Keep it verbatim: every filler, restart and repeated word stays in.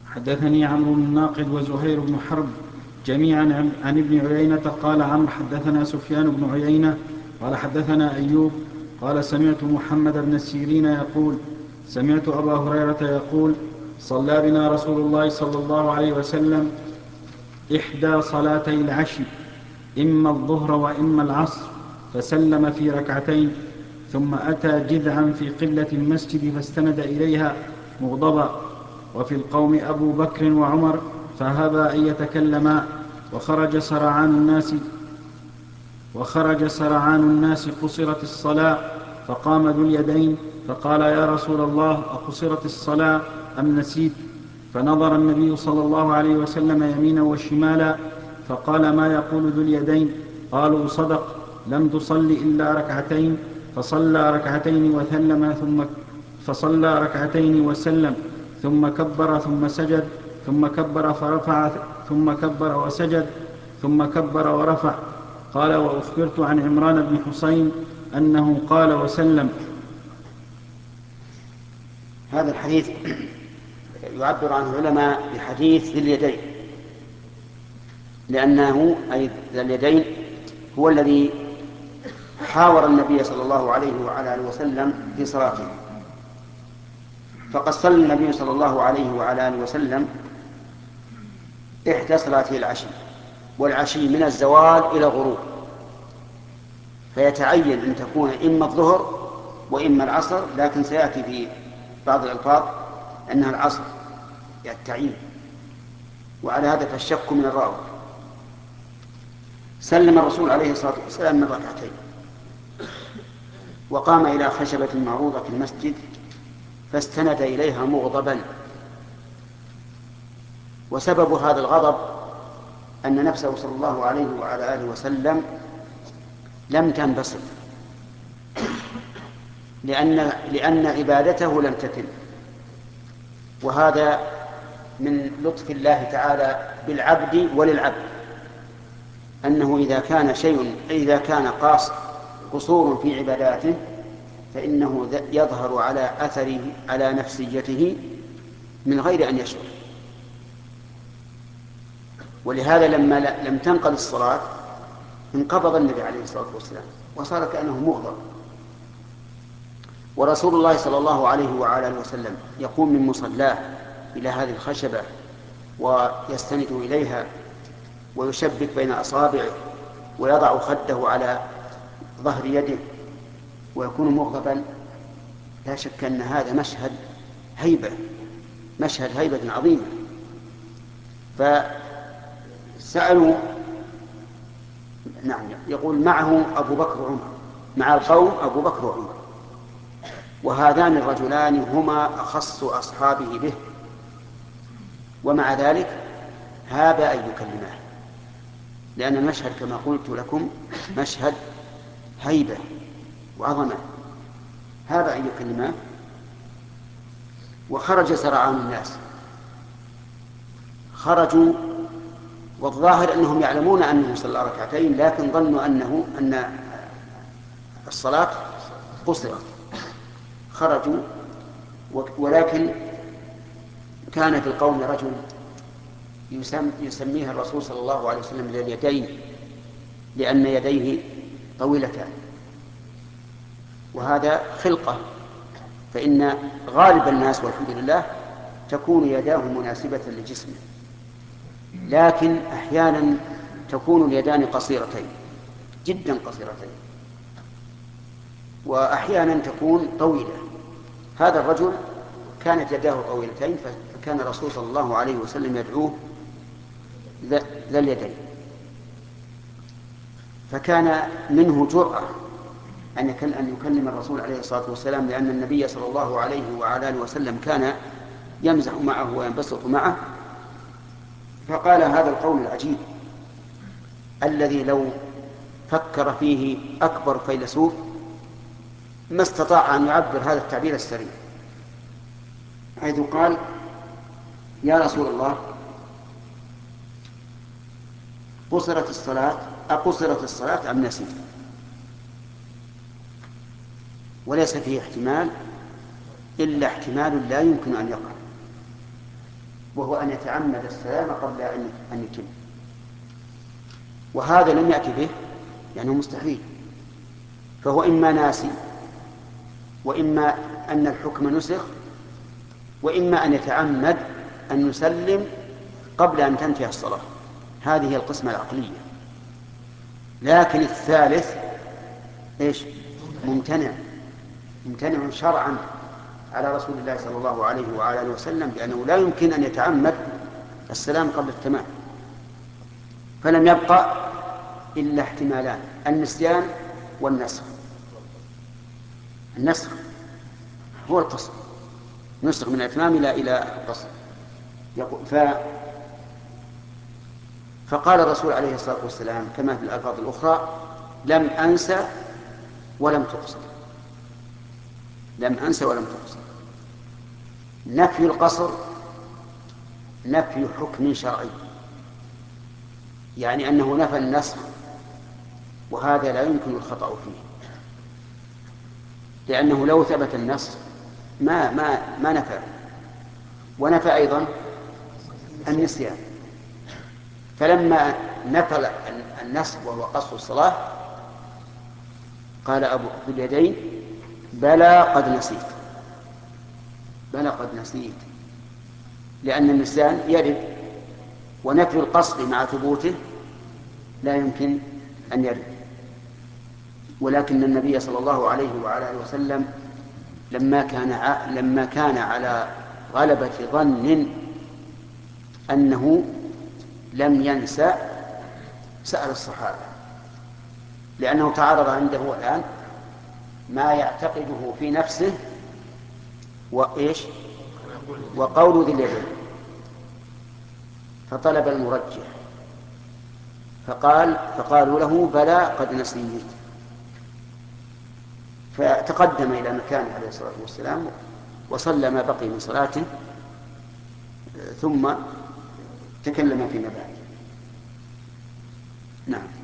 حدثني عمرو بن ناقد وزهير بن حرب جميعا عن, عن ابن عيينة قال عمرو حدثنا سفيان بن عيينة قال حدثنا أيوب قال سمعت محمد بن السيرين يقول سمعت أبا هريرة يقول صلى بنا رسول الله صلى الله عليه وسلم إحدى صلاتي العشي إما الظهر وإما العصر فسلم في ركعتين ثم أتى جذعا في قبلة المسجد فاستند إليها مغضبا وفي القوم أبو بكر وعمر فهبا أن يتكلما وخرج سرعان الناس وخرج سرعان الناس قصرت الصلاة فقام ذو اليدين فقال يا رسول الله أقصرت الصلاة أم نسيت؟ فنظر النبي صلى الله عليه وسلم يمينا وشمالا فقال ما يقول ذو اليدين؟ قالوا صدق لم تصل إلا ركعتين. فصلى ركعتين وثلم ثم فصلى ركعتين وسلم ثم كبر ثم سجد ثم كبر فرفع ثم كبر وسجد ثم كبر ورفع. قال وأخبرت عن عمران بن حسين أنه قال وسلم. هذا الحديث يعبر عنه العلماء بحديث ذي اليدين، لأنه أي ذي اليدين هو الذي حاور النبي صلى الله عليه وعلى آله وسلم في صلاته. فقد صلى النبي صلى الله عليه وعلى آله وسلم إحدى صلاته العشي، والعشي من الزوال إلى الغروب، فيتعين أن تكون إما الظهر وإما العصر، لكن سيأتي في بعض الألفاظ أنها العصر التعيين، وعلى هذا فالشك من الراوي. سلم الرسول عليه الصلاة والسلام من ركعتين وقام إلى خشبة معروضة في المسجد فاستند إليها مغضبا، وسبب هذا الغضب أن نفسه صلى الله عليه وعلى آله وسلم لم تنبسط، لأن, لأن عبادته لم تتم، وهذا من لطف الله تعالى بالعبد وللعبد، أنه إذا كان شيء إذا كان قاص قصور في عباداته فإنه يظهر على أثره على نفسيته من غير أن يشعر. ولهذا لما لم تنقض الصلاة انقبض النبي عليه الصلاة والسلام وصار كأنه مغضب. ورسول الله صلى الله عليه وعلى آله وسلم يقوم من مصلاه إلى هذه الخشبة ويستند إليها ويشبك بين أصابعه ويضع خده على ظهر يده ويكون مغضبا، لا شك أن هذا مشهد هيبة مشهد هيبة عظيمة. فسألوا نعم يقول معه أبو بكر وعمر، مع القوم أبو بكر وعمر، وهذان الرجلان هما أخص أصحابه به، ومع ذلك هاب أن يكلماه، لأن المشهد كما قلت لكم مشهد هيبة وعظمة، هاب أن يكلماه. وخرج سرعان الناس، خرجوا والظاهر أنهم يعلمون أنه صلى ركعتين، لكن ظنوا أنه أن الصلاة قصرت، خرجوا. ولكن كان في القوم رجل يسم يسميه الرسول صلى الله عليه وسلم ذي اليدين، لأن يديه طويلتان، وهذا خلقة، فإن غالب الناس والحمد لله تكون يداه مناسبة لجسمه، لكن أحيانا تكون اليدان قصيرتين جدا قصيرتين، وأحيانا تكون طويلة. هذا الرجل كانت يداه طويلتين، فكان الرسول صلى الله عليه وسلم يدعوه ذا اليدين، فكان منه جرأة أن يكلم الرسول عليه الصلاة والسلام، لأن النبي صلى الله عليه وعلى آله وسلم كان يمزح معه وينبسط معه، فقال هذا القول العجيب الذي لو فكر فيه أكبر فيلسوف ما استطاع أن يعبر هذا التعبير السريع، حيث قال يا رسول الله قصرت الصلاة أقصرت الصلاة أم نسيت؟ وليس فيه احتمال إلا احتمال لا يمكن أن يقع، وهو أن يتعمد السلام قبل أن يتم، وهذا لم يأتي به يعني مستحيل، فهو إما ناسي وإما أن الحكم نسخ وإما أن يتعمد أن يسلم قبل أن تنتهي الصلاة. هذه هي القسمة العقلية. لكن الثالث إيش؟ ممتنع ممتنع شرعا على رسول الله صلى الله عليه وعلى آله وسلم، لأنه لا يمكن أن يتعمد السلام قبل التمام. فلم يبقى إلا احتمالان: النسيان والنسخ. النسخ هو القصر، نسخ من الإتمام إلى إلى القصر. ف... فقال الرسول عليه الصلاة والسلام كما في الألفاظ الأخرى: لم أنسى ولم تقصر. لم أنسى ولم تقصر. نفي القصر نفي حكم شرعي، يعني أنه نفى النسخ، وهذا لا يمكن الخطأ فيه، لأنه لو ثبت النسخ ما ما ما نفى. ونفى أيضا النسيان. فلما نفى النسخ وهو قصر الصلاة قال أبو ذو اليدين: بلى قد نسيت. بلى قد نسيت، لأن النسيان يرد، ونفي القصر مع ثبوته لا يمكن أن يرد. ولكن النبي صلى الله عليه وعلى آله وسلم لما كان ع... لما كان على غلبة ظن أنه لم ينسى سأل الصحابة، لأنه تعارض عنده الآن ما يعتقده في نفسه وإيش وقول ذي اليدين، فطلب المرجح فقال فقالوا له: بلى قد نسيت. فتقدم إلى مكانه عليه الصلاة والسلام وصلى ما بقي من صلاته، ثم تكلم فيما بعد. نعم.